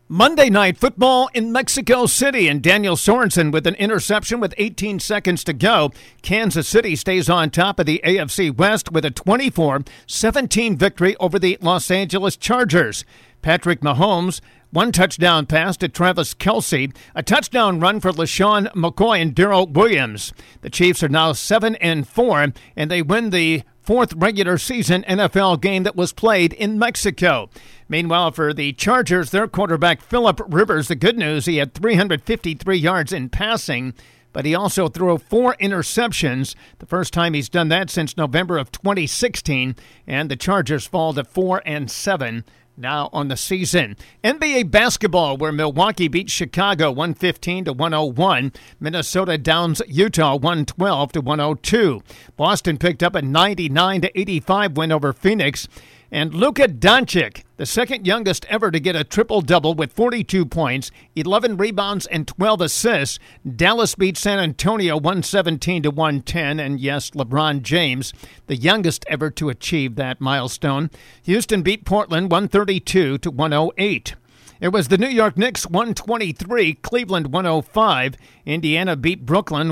Monday Night Football in Mexico City, and Daniel Sorensen with an interception with 18 seconds to go. Kansas City stays on top of the AFC West with a 24-17 victory over the Los Angeles Chargers. Patrick Mahomes, one touchdown pass to Travis Kelce, a touchdown run for LaShawn McCoy and Darrell Williams. The Chiefs are now 7-4, and they win the fourth regular season NFL game that was played in Mexico. Meanwhile, for the Chargers, their quarterback Phillip Rivers, the good news, he had 353 yards in passing, but he also threw 4 interceptions, the first time he's done that since November of 2016, and the Chargers fall to 4-7 now on the season. NBA basketball, where Milwaukee beat Chicago 115-101. Minnesota downs Utah 112-102. Boston picked up a 99-85 win over Phoenix. And Luka Doncic, the second youngest ever to get a triple-double with 42 points, 11 rebounds, and 12 assists. Dallas beat San Antonio 117-110. And yes, LeBron James, the youngest ever to achieve that milestone. Houston beat Portland 132-108. It was the New York Knicks 123, Cleveland 105. Indiana beat Brooklyn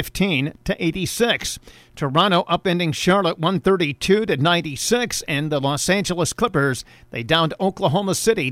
115-86. Toronto upending Charlotte 132-96, and the Los Angeles Clippers, they downed Oklahoma City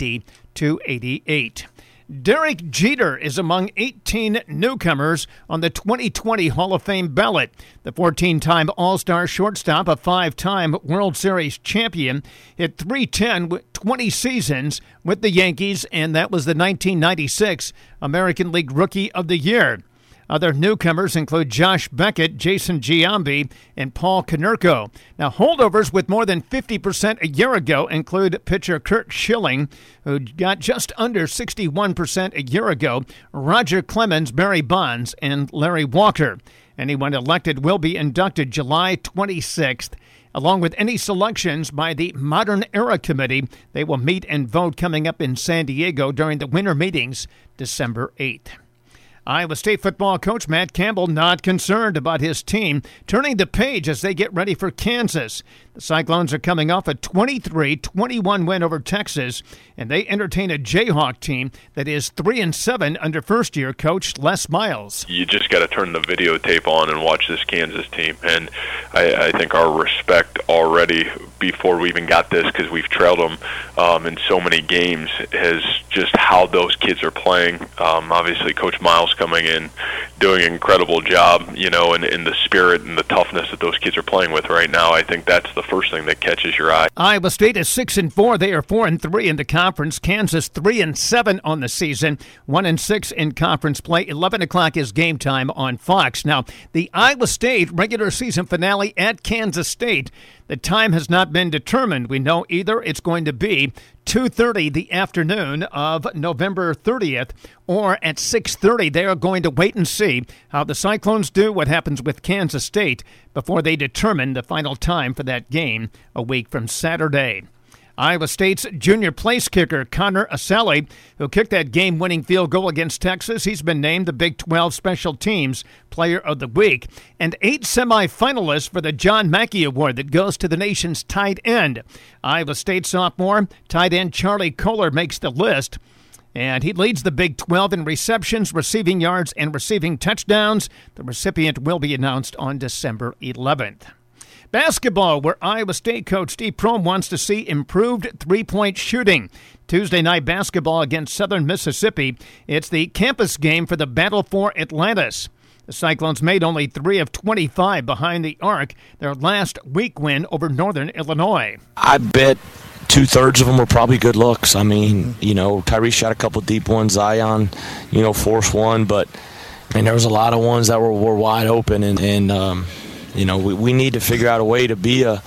90-88. Derek Jeter is among 18 newcomers on the 2020 Hall of Fame ballot. The 14-time All-Star shortstop, a 5-time World Series champion, hit .310 with 20 seasons with the Yankees, and that was the 1996 American League Rookie of the Year. Other newcomers include Josh Beckett, Jason Giambi, and Paul Konerko. Now, holdovers with more than 50% a year ago include pitcher Curt Schilling, who got just under 61% a year ago, Roger Clemens, Barry Bonds, and Larry Walker. Anyone elected will be inducted July 26th. Along with any selections by the Modern Era Committee, they will meet and vote coming up in San Diego during the winter meetings December 8th. Iowa State football coach Matt Campbell not concerned about his team turning the page as they get ready for Kansas. The Cyclones are coming off a 23-21 win over Texas, and they entertain a Jayhawk team that is 3-7 under first-year coach Les Miles. You just got to turn the videotape on and watch this Kansas team, and I think our respect already before we even got this, because we've trailed them in so many games, is just how those kids are playing. Obviously, Coach Miles coming in, doing an incredible job, you know, and in the spirit and the toughness that those kids are playing with right now. I think that's the first thing that catches your eye. Iowa State is 6-4. They are 4-3 in the conference. Kansas 3-7 on the season, 1-6 in conference play. 11 o'clock is game time on Fox. Now, the Iowa State regular season finale at Kansas State, the time has not been determined. We know either it's going to be 2:30 the afternoon of November 30th, or at 6:30. They are going to wait and see how the Cyclones do, what happens with Kansas State, before they determine the final time for that game a week from Saturday. Iowa State's junior place kicker, Connor Asali, who kicked that game-winning field goal against Texas, he's been named the Big 12 Special Teams Player of the Week. And 8 semifinalists for the John Mackey Award that goes to the nation's tight end. Iowa State sophomore tight end Charlie Kohler makes the list. And he leads the Big 12 in receptions, receiving yards, and receiving touchdowns. The recipient will be announced on December 11th. Basketball, where Iowa State coach Steve Prohm wants to see improved three-point shooting. Tuesday night basketball against Southern Mississippi. It's the campus game for the Battle for Atlantis. The Cyclones made only 3 of 25 behind the arc, their last week win over Northern Illinois. I bet 2/3 of them were probably good looks. I mean, you know, Tyrese shot a couple deep ones, Zion, you know, forced one, but I mean, there was a lot of ones that were wide open, and you know, we need to figure out a way to be a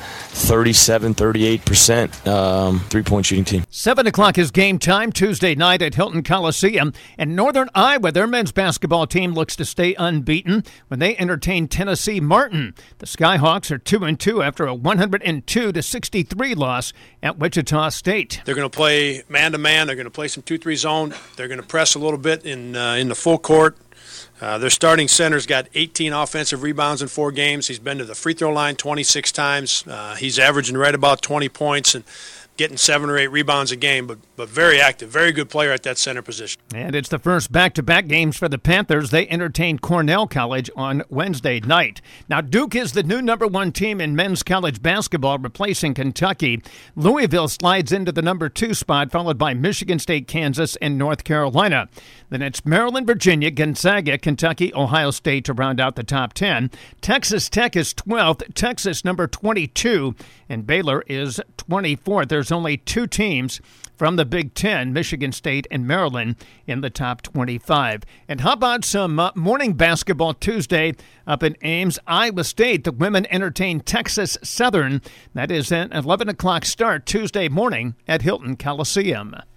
37-38% three-point shooting team. 7 o'clock is game time Tuesday night at Hilton Coliseum. And Northern Iowa, their men's basketball team, looks to stay unbeaten when they entertain Tennessee Martin. The Skyhawks are 2-2 after a 102-63 loss at Wichita State. They're going to play man-to-man. They're going to play some 2-3 zone. They're going to press a little bit in the full court. Their starting center's got 18 offensive rebounds in 4 games. He's been to the free throw line 26 times. He's averaging right about 20 points and getting 7 or 8 rebounds a game. But but very active, very good player at that center position. And it's the first back-to-back games for the Panthers. They entertained Cornell College on Wednesday night. Now, Duke is the new number one team in men's college basketball, replacing Kentucky. Louisville slides into the number 2 spot, followed by Michigan State, Kansas, and North Carolina. Then it's Maryland, Virginia, Gonzaga, Kentucky, Ohio State to round out the top 10. Texas Tech is 12th, Texas number 22, and Baylor is 24th. There's only 2 teams from the Big Ten, Michigan State and Maryland, in the top 25. And how about some morning basketball Tuesday up in Ames? Iowa State, the women entertain Texas Southern. That is an 11 o'clock start Tuesday morning at Hilton Coliseum.